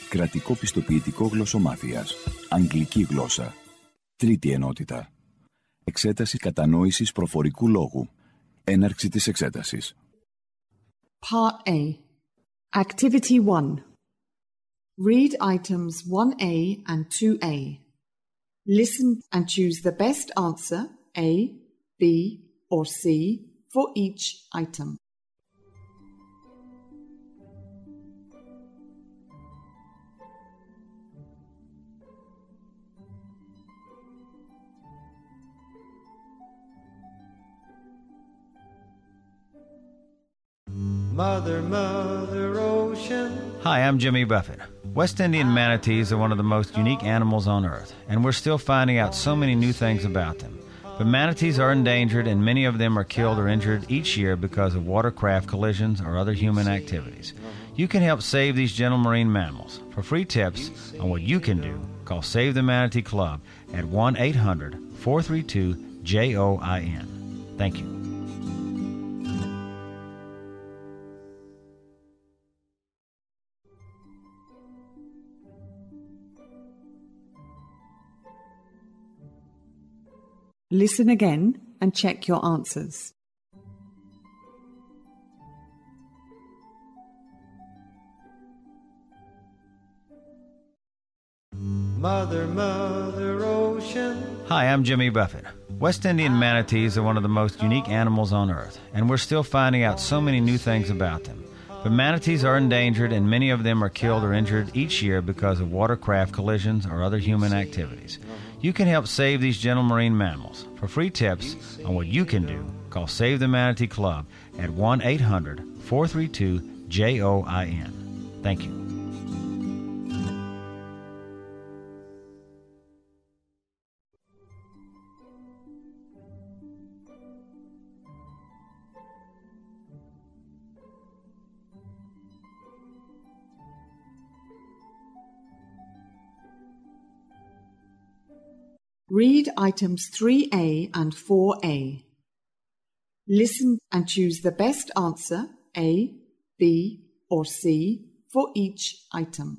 Κρατικό πιστοποιητικό γλωσσομάθειας. Αγγλική γλώσσα. Τρίτη ενότητα. Εξέταση κατανόησης προφορικού λόγου. Έναρξη της εξέτασης. Part A. Activity 1. Read items 1A and 2A. Listen and choose the best answer, A, B, or C, for each item. Mother, Mother Ocean. Hi, I'm Jimmy Buffett. West Indian manatees are one of the most unique animals on Earth, and we're still finding out so many new things about them. But manatees are endangered, and many of them are killed or injured each year because of watercraft collisions or other human activities. You can help save these gentle marine mammals. For free tips on what you can do, call Save the Manatee Club at 1-800-432-JOIN. Thank you. Listen again and check your answers. Mother, Mother Ocean. Hi, I'm Jimmy Buffett. West Indian manatees are one of the most unique animals on Earth, and we're still finding out so many new things about them. But manatees are endangered, and many of them are killed or injured each year because of watercraft collisions or other human activities. You can help save these gentle marine mammals. For free tips on what you can do, call Save the Manatee Club at 1-800-432-JOIN. Thank you. Read items 3A and 4A. Listen and choose the best answer, A, B, or C, for each item.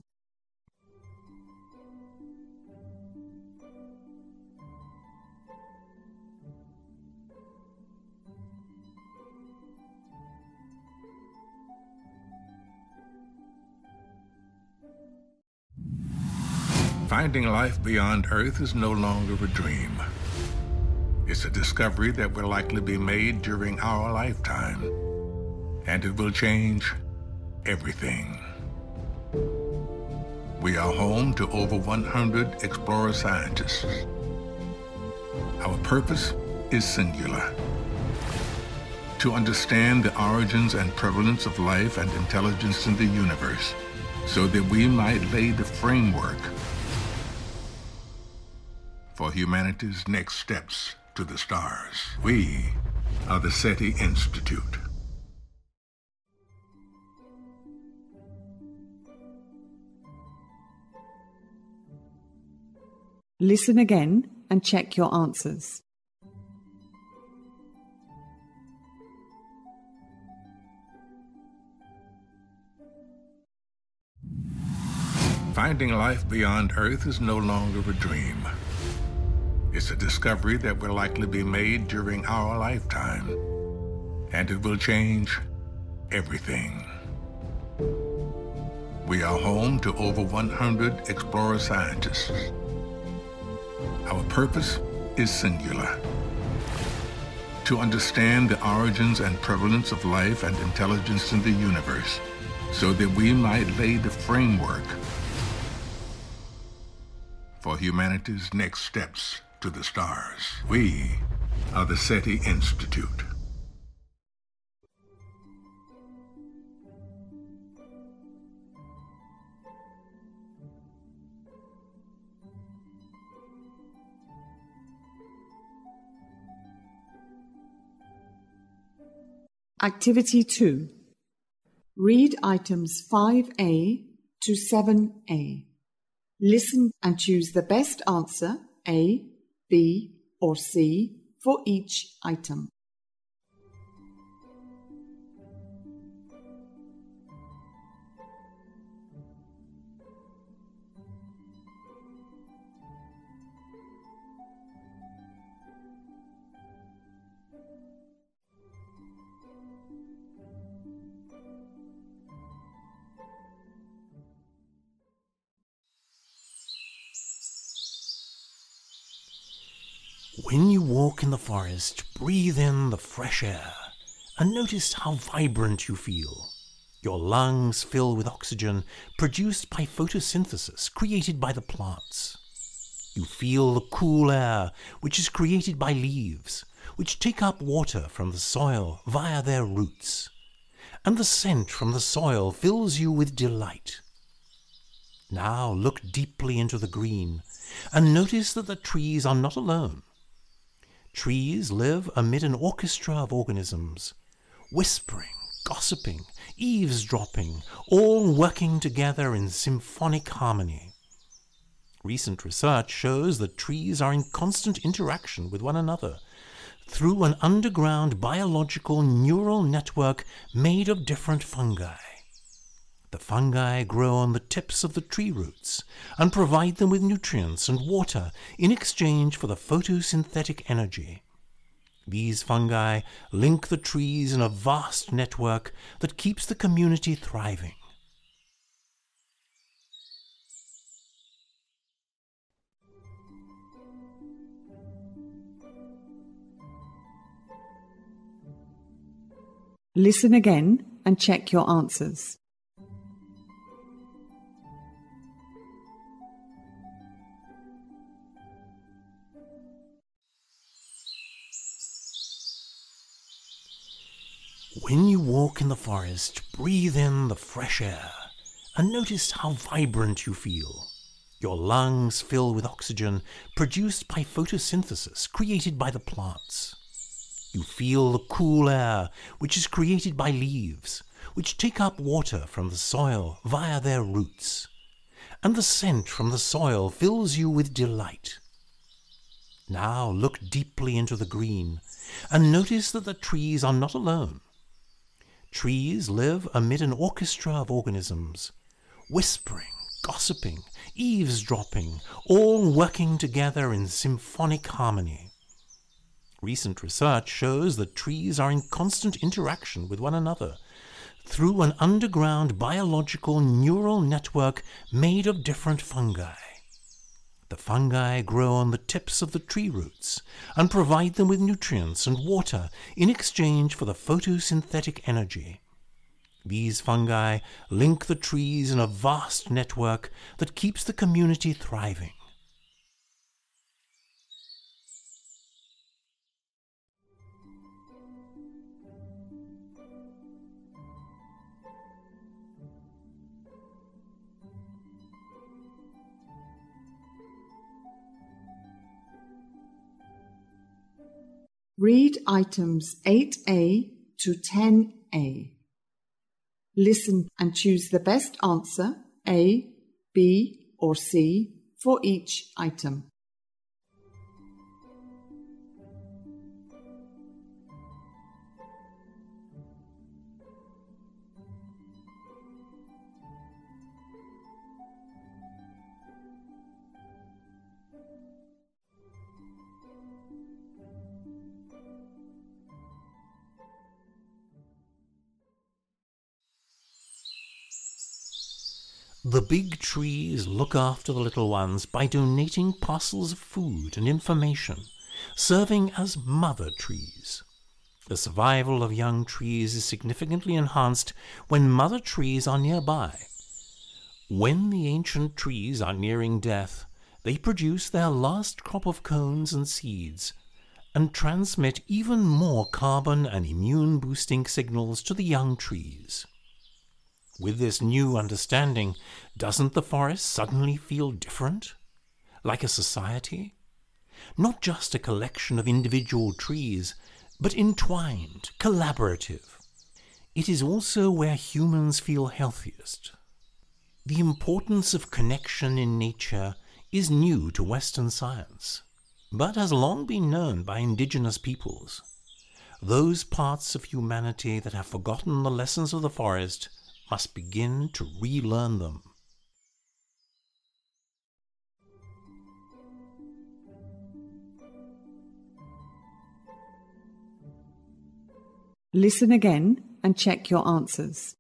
Finding life beyond Earth is no longer a dream. It's a discovery that will likely be made during our lifetime, and it will change everything. We are home to over 100 explorer scientists. Our purpose is singular: to understand the origins and prevalence of life and intelligence in the universe, so that we might lay the framework for humanity's next steps to the stars. We are the SETI Institute. Listen again and check your answers. Finding life beyond Earth is no longer a dream. It's a discovery that will likely be made during our lifetime, and it will change everything. We are home to over 100 explorer scientists. Our purpose is singular: to understand the origins and prevalence of life and intelligence in the universe, so that we might lay the framework for humanity's next steps to the stars. We are the SETI Institute. Activity 2. Read items 5A to 7A. Listen and choose the best answer, A, B, or C, for each item. When you walk in the forest, breathe in the fresh air and notice how vibrant you feel. Your lungs fill with oxygen produced by photosynthesis created by the plants. You feel the cool air which is created by leaves, which take up water from the soil via their roots. And the scent from the soil fills you with delight. Now look deeply into the green and notice that the trees are not alone. Trees live amid an orchestra of organisms, whispering, gossiping, eavesdropping, all working together in symphonic harmony. Recent research shows that trees are in constant interaction with one another through an underground biological neural network made of different fungi. The fungi grow on the tips of the tree roots and provide them with nutrients and water in exchange for the photosynthetic energy. These fungi link the trees in a vast network that keeps the community thriving. Listen again and check your answers. When you walk in the forest, breathe in the fresh air and notice how vibrant you feel. Your lungs fill with oxygen produced by photosynthesis created by the plants. You feel the cool air which is created by leaves, which take up water from the soil via their roots. And the scent from the soil fills you with delight. Now look deeply into the green and notice that the trees are not alone. Trees live amid an orchestra of organisms, whispering, gossiping, eavesdropping, all working together in symphonic harmony. Recent research shows that trees are in constant interaction with one another through an underground biological neural network made of different fungi. The fungi grow on the tips of the tree roots and provide them with nutrients and water in exchange for the photosynthetic energy. These fungi link the trees in a vast network that keeps the community thriving. Read items 8A to 10A. Listen and choose the best answer, A, B, or C, for each item. The big trees look after the little ones by donating parcels of food and information, serving as mother trees. The survival of young trees is significantly enhanced when mother trees are nearby. When the ancient trees are nearing death, they produce their last crop of cones and seeds and transmit even more carbon and immune-boosting signals to the young trees. With this new understanding, doesn't the forest suddenly feel different? Like a society? Not just a collection of individual trees, but entwined, collaborative. It is also where humans feel healthiest. The importance of connection in nature is new to Western science, but has long been known by indigenous peoples. Those parts of humanity that have forgotten the lessons of the forest must begin to relearn them. Listen again and check your answers.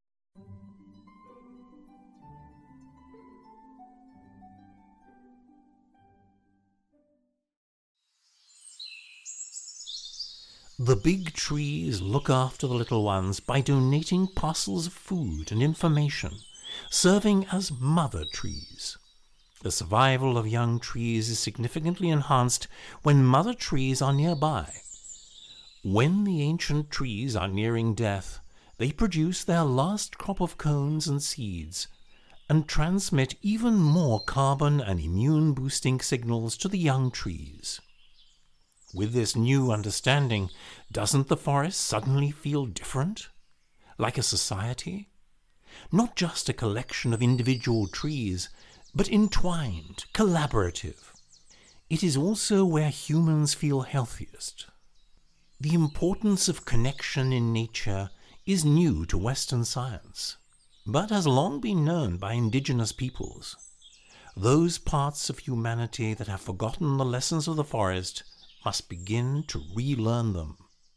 The big trees look after the little ones by donating parcels of food and information, serving as mother trees. The survival of young trees is significantly enhanced when mother trees are nearby. When the ancient trees are nearing death, they produce their last crop of cones and seeds and transmit even more carbon and immune-boosting signals to the young trees. With this new understanding, doesn't the forest suddenly feel different? Like a society? Not just a collection of individual trees, but entwined, collaborative. It is also where humans feel healthiest. The importance of connection in nature is new to Western science, but has long been known by indigenous peoples. Those parts of humanity that have forgotten the lessons of the forest must begin to relearn them.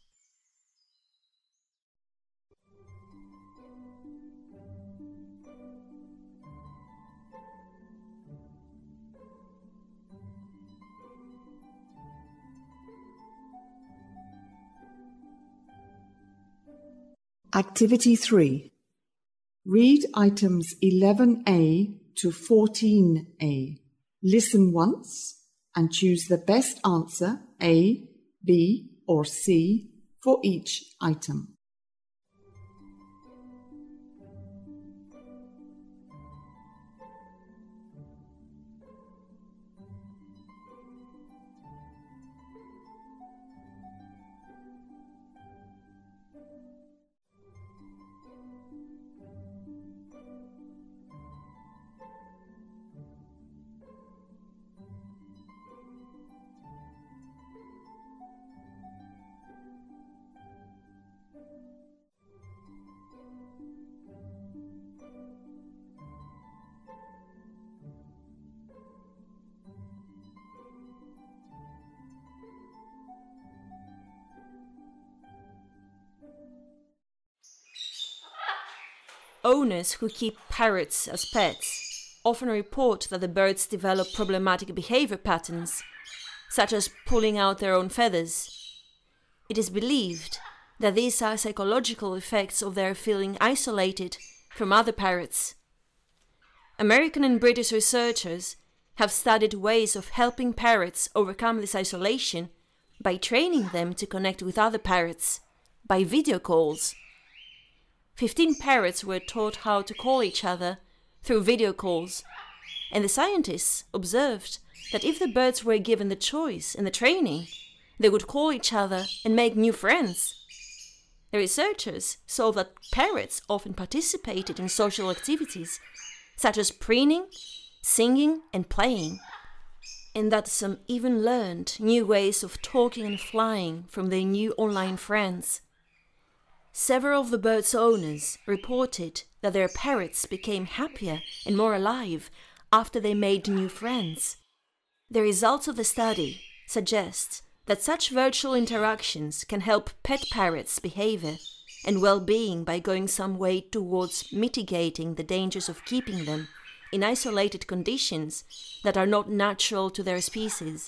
Activity 3. Read items 11A to 14A. Listen once and choose the best answer, A, B, or C, for each item. Owners who keep parrots as pets often report that the birds develop problematic behavior patterns, such as pulling out their own feathers. It is believed that these are psychological effects of their feeling isolated from other parrots. American and British researchers have studied ways of helping parrots overcome this isolation by training them to connect with other parrots by video calls. 15 parrots were taught how to call each other through video calls, and the scientists observed that if the birds were given the choice and the training, they would call each other and make new friends. The researchers saw that parrots often participated in social activities such as preening, singing, and playing, and that some even learned new ways of talking and flying from their new online friends. Several of the birds' owners reported that their parrots became happier and more alive after they made new friends. The results of the study suggest that such virtual interactions can help pet parrots' behavior and well-being by going some way towards mitigating the dangers of keeping them in isolated conditions that are not natural to their species.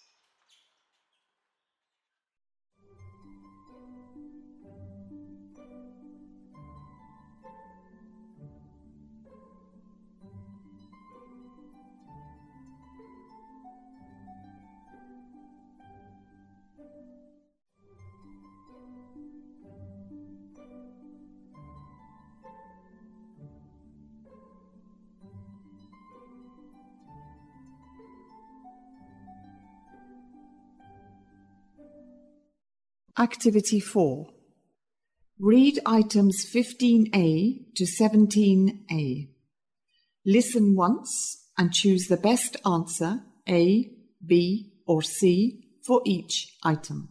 Activity 4. Read items 15A to 17A. Listen once and choose the best answer, A, B, or C, for each item.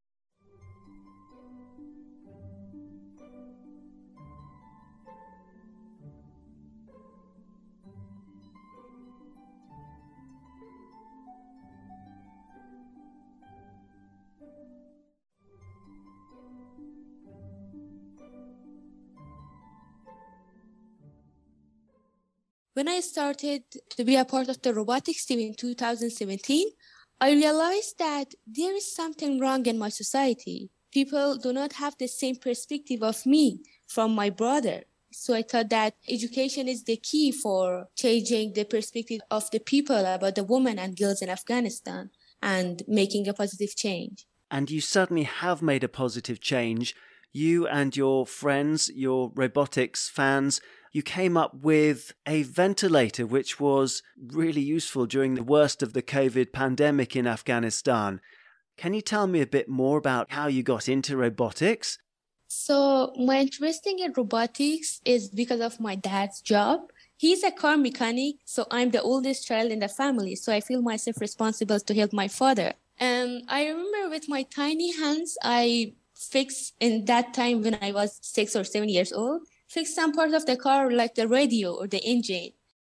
When I started to be a part of the robotics team in 2017, I realized that there is something wrong in my society. people do not have the same perspective of me from my brother. So I thought that education is the key for changing the perspective of the people about the women and girls in Afghanistan and making a positive change. And you certainly have made a positive change. You and your friends, your robotics fans, you came up with a ventilator which was really useful during the worst of the COVID pandemic in Afghanistan. Can you tell me a bit more about how you got into robotics? So my interest in robotics is because of my dad's job. He's a car mechanic, so I'm the oldest child in the family, so I feel myself responsible to help my father. And I remember with my tiny hands, I fixed, in that time when I was 6 or 7 years old, fixed some part of the car like the radio or the engine.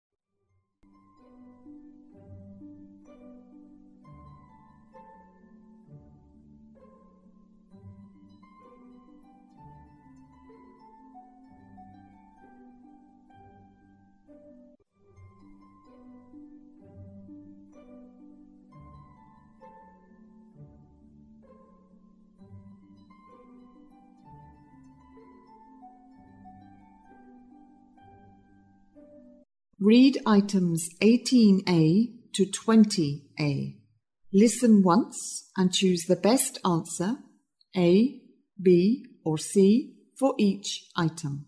Read items 18A to 20A. Listen once and choose the best answer, A, B, or C, for each item.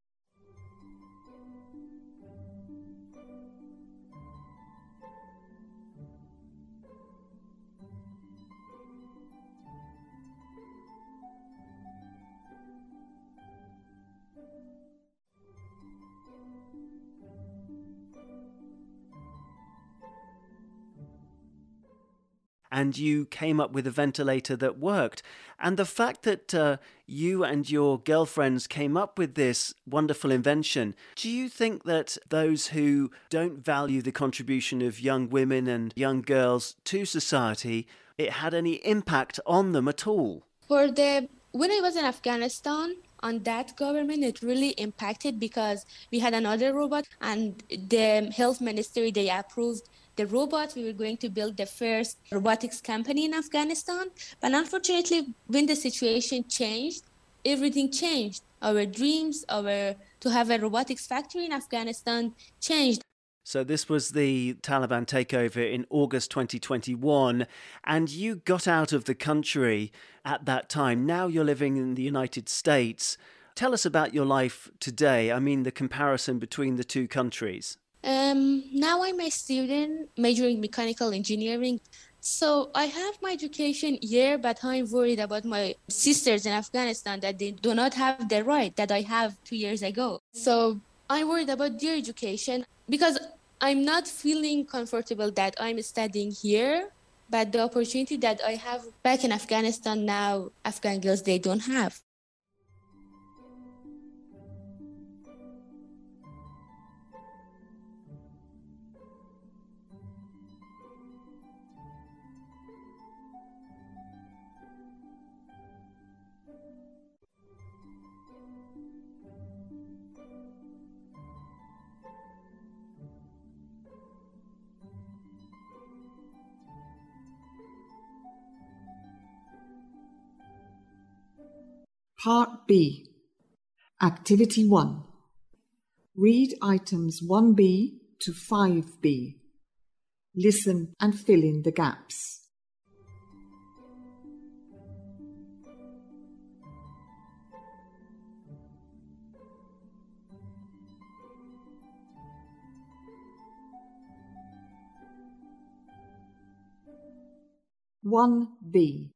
And you came up with a ventilator that worked. And the fact that you and your girlfriends came up with this wonderful invention, do you think that those who don't value the contribution of young women and young girls to society, it had any impact on them at all? When I was in Afghanistan, on that government, it really impacted because we had another robot and the health ministry, they approved the robot. We were going to build the first robotics company in Afghanistan. But unfortunately, when the situation changed, everything changed. Our dreams, to have a robotics factory in Afghanistan changed. So this was the Taliban takeover in August 2021, and you got out of the country at that time. Now you're living in the United States. Tell us about your life today. I mean, the comparison between the two countries. Now I'm a student majoring mechanical engineering. So I have my education here, but I'm worried about my sisters in Afghanistan that they do not have the right that I have 2 years ago. So I'm worried about their education because I'm not feeling comfortable that I'm studying here, but the opportunity that I have back in Afghanistan now, Afghan girls, they don't have. Part B. Activity 1. Read items 1B to 5B. Listen and fill in the gaps. One B.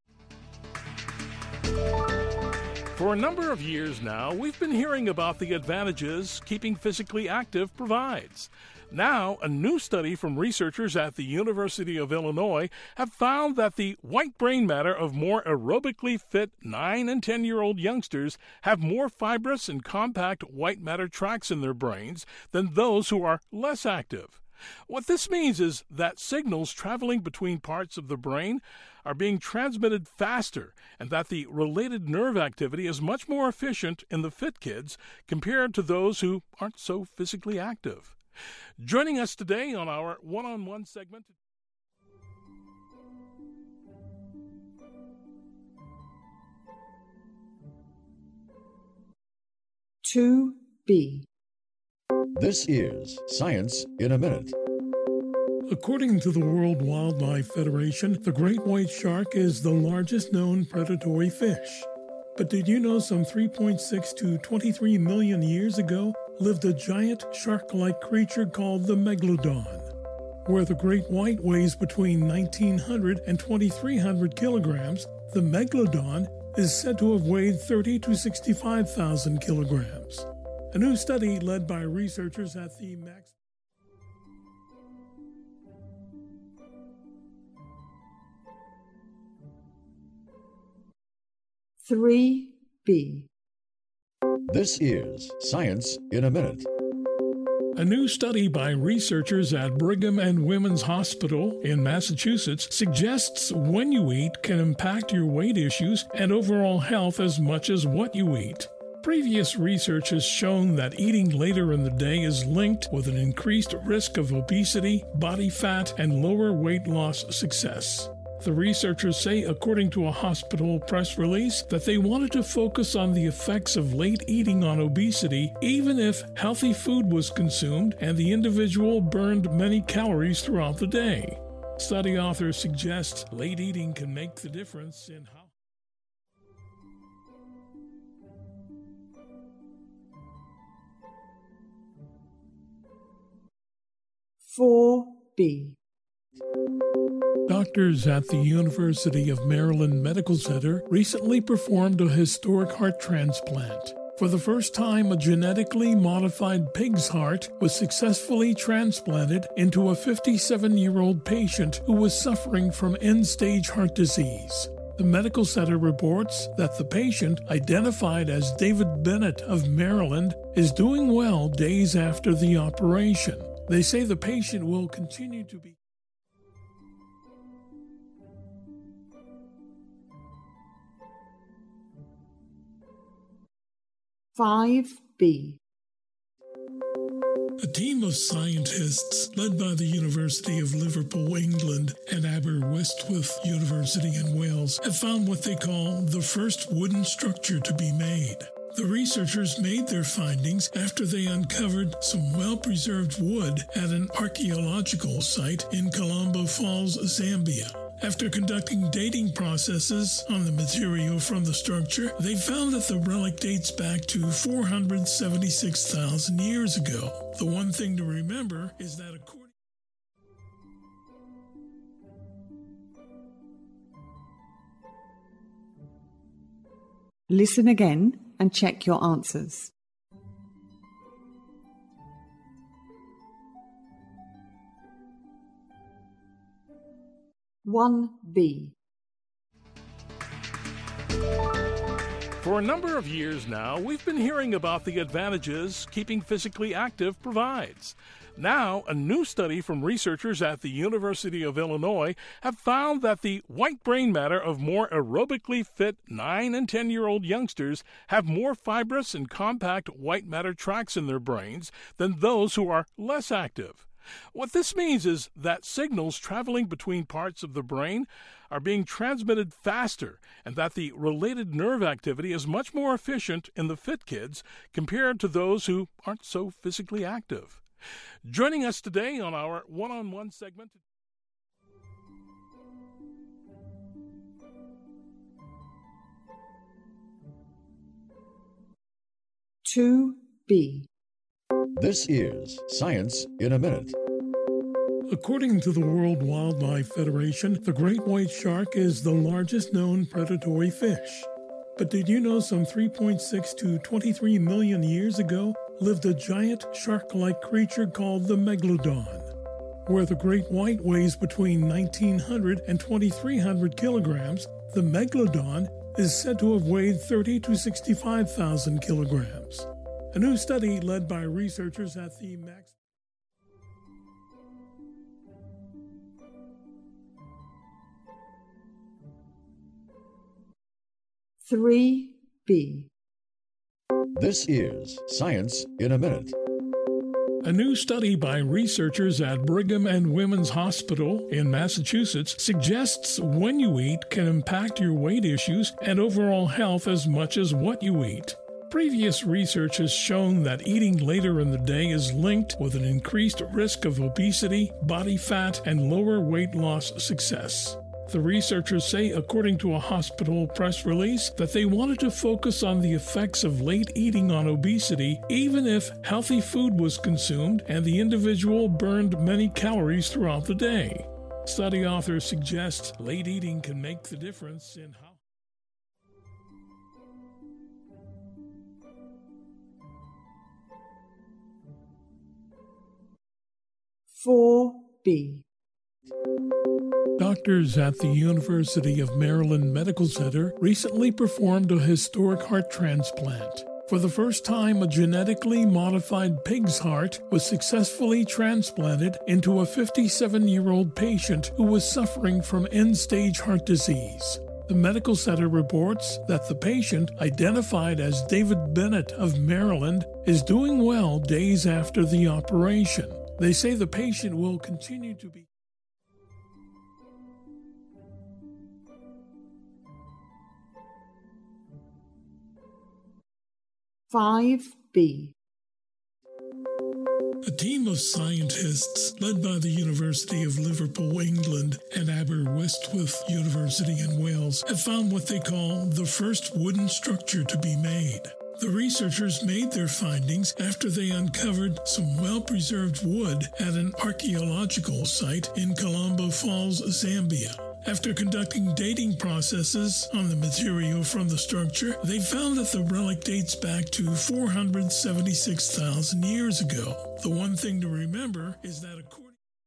For a number of years now, we've been hearing about the advantages keeping physically active provides. Now, a new study from researchers at the University of Illinois have found that the white brain matter of more aerobically fit 9 and 10-year-old youngsters have more fibrous and compact white matter tracts in their brains than those who are less active. What this means is that signals traveling between parts of the brain are being transmitted faster and that the related nerve activity is much more efficient in the fit kids compared to those who aren't so physically active. Joining us today on our one-on-one segment 2B. This is Science in a Minute. According to the World Wildlife Federation, the great white shark is the largest known predatory fish. But did you know some 3.6 to 23 million years ago lived a giant shark-like creature called the megalodon? Where the great white weighs between 1,900 and 2,300 kilograms, the megalodon is said to have weighed 30 to 65,000 kilograms. A new study led by researchers at the Max... 3B. This is Science in a Minute. A new study by researchers at Brigham and Women's Hospital in Massachusetts suggests when you eat can impact your weight issues and overall health as much as what you eat. Previous research has shown that eating later in the day is linked with an increased risk of obesity, body fat, and lower weight loss success. The researchers say, according to a hospital press release, that they wanted to focus on the effects of late eating on obesity, even if healthy food was consumed and the individual burned many calories throughout the day. Study authors suggest late eating can make the difference in how... (4B). Doctors at the University of Maryland Medical Center recently performed a historic heart transplant. For the first time, a genetically modified pig's heart was successfully transplanted into a 57-year-old patient who was suffering from end-stage heart disease. The medical center reports that the patient, identified as David Bennett of Maryland, is doing well days after the operation. They say the patient will continue to be... 5B. A team of scientists led by the University of Liverpool, England, and Aberystwyth University in Wales have found what they call the first wooden structure to be made. The researchers made their findings after they uncovered some well-preserved wood at an archaeological site in Colombo Falls, Zambia. After conducting dating processes on the material from the structure, they found that the relic dates back to 476,000 years ago. The one thing to remember is that according... Listen again and check your answers. (1B). For a number of years now, we've been hearing about the advantages keeping physically active provides. Now, a new study from researchers at the University of Illinois have found that the white brain matter of more aerobically fit 9 and 10-year-old youngsters have more fibrous and compact white matter tracts in their brains than those who are less active. What this means is that signals traveling between parts of the brain are being transmitted faster, and that the related nerve activity is much more efficient in the fit kids compared to those who aren't so physically active. Joining us today on our one-on-one segment... 2B. This is Science in a Minute. According to the World Wildlife Federation, the great white shark is the largest known predatory fish. But did you know some 3.6 to 23 million years ago lived a giant shark-like creature called the megalodon? Where the great white weighs between 1,900 and 2,300 kilograms, the megalodon is said to have weighed 30 to 65,000 kilograms. A new study led by researchers at the Max... 3B. This is Science in a Minute. A new study by researchers at Brigham and Women's Hospital in Massachusetts suggests when you eat can impact your weight issues and overall health as much as what you eat. Previous research has shown that eating later in the day is linked with an increased risk of obesity, body fat, and lower weight loss success. The researchers say, according to a hospital press release, that they wanted to focus on the effects of late eating on obesity, even if healthy food was consumed and the individual burned many calories throughout the day. Study authors suggest late eating can make the difference in how 4B. Doctors at the University of Maryland Medical Center recently performed a historic heart transplant. For the first time, a genetically modified pig's heart was successfully transplanted into a 57-year-old patient who was suffering from end-stage heart disease. The medical center reports that the patient, identified as David Bennett of Maryland, is doing well days after the operation. They say the patient will continue to be 5B. A team of scientists led by the University of Liverpool, England, and Aberystwyth University in Wales have found what they call the first wooden structure to be made. The researchers made their findings after they uncovered some well-preserved wood at an archaeological site in Colombo Falls, Zambia. After conducting dating processes on the material from the structure, they found that the relic dates back to 476,000 years ago. The one thing to remember is that according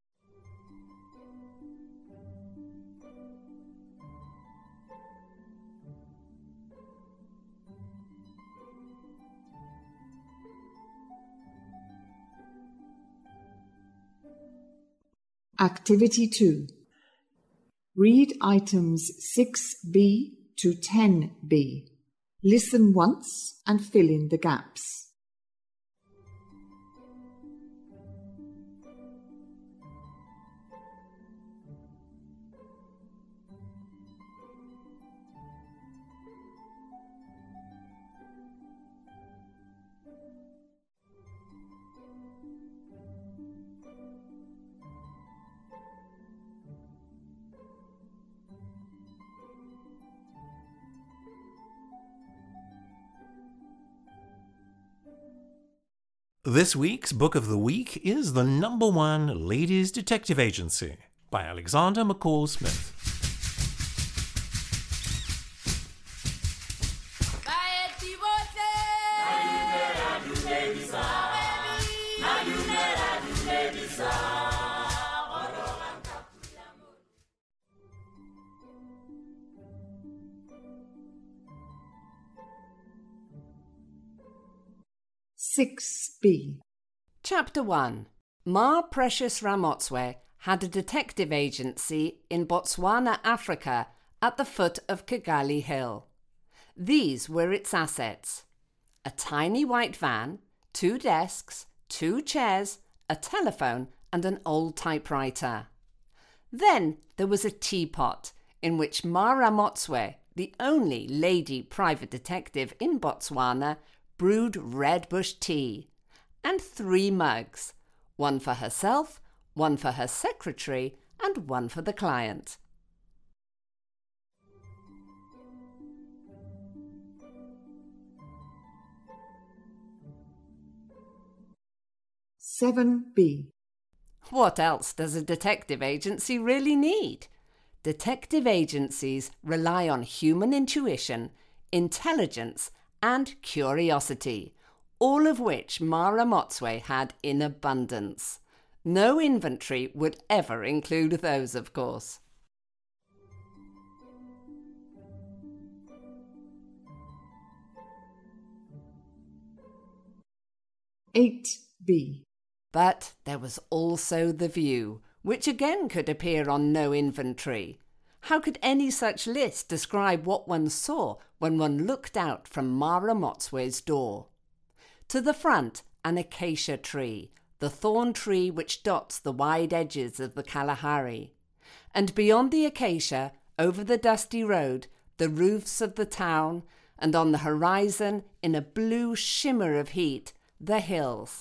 Activity 2. Read items 6B to 10B. Listen once and fill in the gaps. This week's Book of the Week is The #1 Ladies Detective Agency by Alexander McCall Smith. B. Chapter 1. Ma Precious Ramotswe had a detective agency in Botswana, Africa, at the foot of Kigali Hill. These were its assets: a tiny white van, 2 desks, 2 chairs, a telephone, and an old typewriter. Then there was a teapot in which Ma Ramotswe, the only lady private detective in Botswana, brewed red bush tea, and 3 mugs, one for herself, one for her secretary, and one for the client. B. What else does a detective agency really need? Detective agencies rely on human intuition, intelligence, and curiosity, all of which Ma Ramotswe had in abundance. No inventory would ever include those, of course. B. But there was also the view, which again could appear on no inventory. How could any such list describe what one saw when one looked out from Ma Ramotswe's door? To the front, an acacia tree, the thorn tree which dots the wide edges of the Kalahari. And beyond the acacia, over the dusty road, the roofs of the town, and on the horizon, in a blue shimmer of heat, the hills.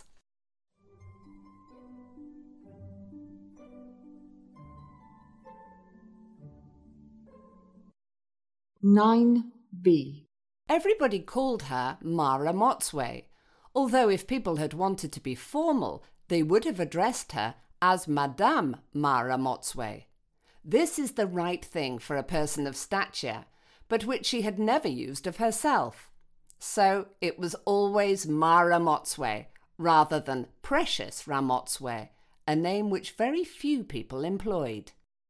Nine B. Everybody called her Mara Motswe, although if people had wanted to be formal, they would have addressed her as Madame Mara Motswe. This is the right thing for a person of stature, but which she had never used of herself. So it was always Mara Motswe, rather than Precious Ramotswe, a name which very few people employed.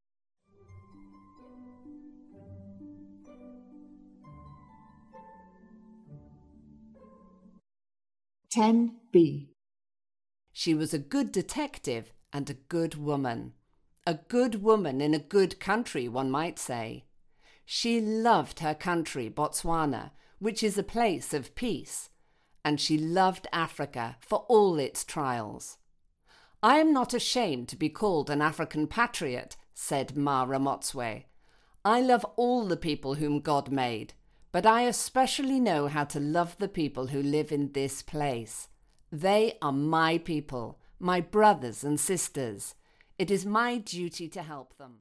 Ten B. She was a good detective and a good woman. A good woman in a good country, one might say. She loved her country, Botswana, which is a place of peace, and she loved Africa for all its trials. I am not ashamed to be called an African patriot, said Mara Motswe. I love all the people whom God made, but I especially know how to love the people who live in this place. They are my people, my brothers and sisters. It is my duty to help them.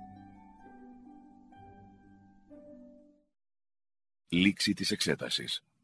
Λήξη της εξέτασης.